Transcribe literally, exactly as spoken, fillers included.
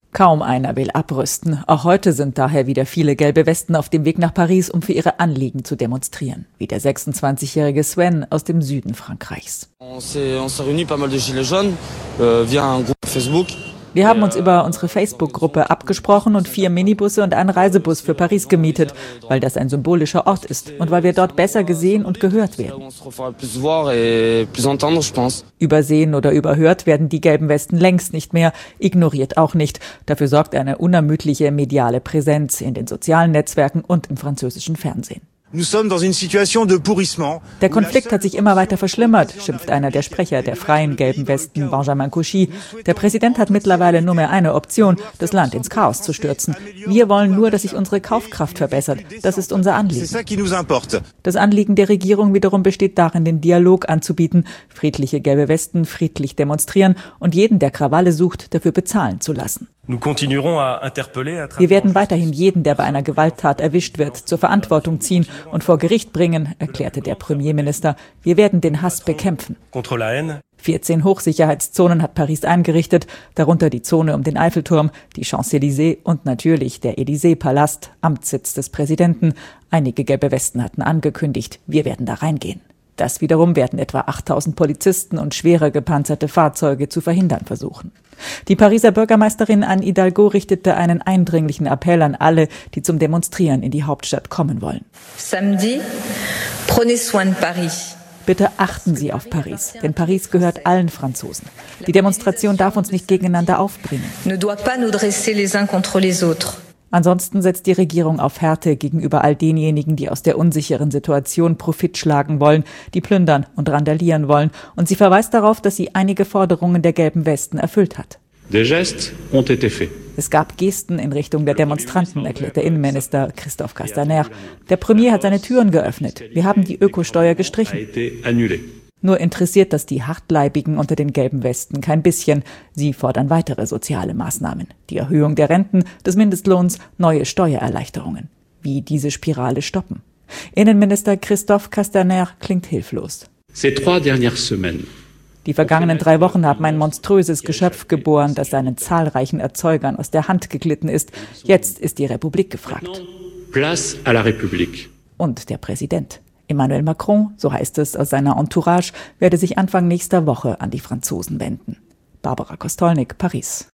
Kaum einer will abrüsten. Auch heute sind daher wieder viele gelbe Westen auf dem Weg nach Paris, um für ihre Anliegen zu demonstrieren. Wie der sechsundzwanzigjährige Sven aus dem Süden Frankreichs. Wir haben uns über unsere Facebook-Gruppe abgesprochen und vier Minibusse und einen Reisebus für Paris gemietet, weil das ein symbolischer Ort ist und weil wir dort besser gesehen und gehört werden. Übersehen oder überhört werden die gelben Westen längst nicht mehr, ignoriert auch nicht. Dafür sorgt eine unermüdliche mediale Präsenz in den sozialen Netzwerken und im französischen Fernsehen. Der Konflikt hat sich immer weiter verschlimmert, schimpft einer der Sprecher der freien gelben Westen, Benjamin Cauchy. Der Präsident hat mittlerweile nur mehr eine Option, das Land ins Chaos zu stürzen. Wir wollen nur, dass sich unsere Kaufkraft verbessert. Das ist unser Anliegen. Das Anliegen der Regierung wiederum besteht darin, den Dialog anzubieten, friedliche gelbe Westen friedlich demonstrieren und jeden, der Krawalle sucht, dafür bezahlen zu lassen. Wir werden weiterhin jeden, der bei einer Gewalttat erwischt wird, zur Verantwortung ziehen und vor Gericht bringen, erklärte der Premierminister. Wir werden den Hass bekämpfen. vierzehn Hochsicherheitszonen hat Paris eingerichtet, darunter die Zone um den Eiffelturm, die Champs-Élysées und natürlich der Élysée-Palast, Amtssitz des Präsidenten. Einige gelbe Westen hatten angekündigt, wir werden da reingehen. Das wiederum werden etwa achttausend Polizisten und schwere gepanzerte Fahrzeuge zu verhindern versuchen. Die Pariser Bürgermeisterin Anne Hidalgo richtete einen eindringlichen Appell an alle, die zum Demonstrieren in die Hauptstadt kommen wollen. Samedi, prenez soin de Paris. Bitte achten Sie auf Paris, denn Paris gehört allen Franzosen. Die Demonstration darf uns nicht gegeneinander aufbringen. Ne doit pas nous dresser les uns contre les autres. Ansonsten setzt die Regierung auf Härte gegenüber all denjenigen, die aus der unsicheren Situation Profit schlagen wollen, die plündern und randalieren wollen. Und sie verweist darauf, dass sie einige Forderungen der gelben Westen erfüllt hat. Es gab Gesten in Richtung der Demonstranten, erklärte Innenminister Christophe Castaner. Der Premier hat seine Türen geöffnet. Wir haben die Ökosteuer gestrichen. Nur interessiert das die Hartleibigen unter den gelben Westen kein bisschen. Sie fordern weitere soziale Maßnahmen. Die Erhöhung der Renten, des Mindestlohns, neue Steuererleichterungen. Wie diese Spirale stoppen? Innenminister Christophe Castaner klingt hilflos. Die vergangenen drei Wochen haben ein monströses Geschöpf geboren, das seinen zahlreichen Erzeugern aus der Hand geglitten ist. Jetzt ist die Republik gefragt. Und der Präsident. Emmanuel Macron, so heißt es aus seiner Entourage, werde sich Anfang nächster Woche an die Franzosen wenden. Barbara Kostolnik, Paris.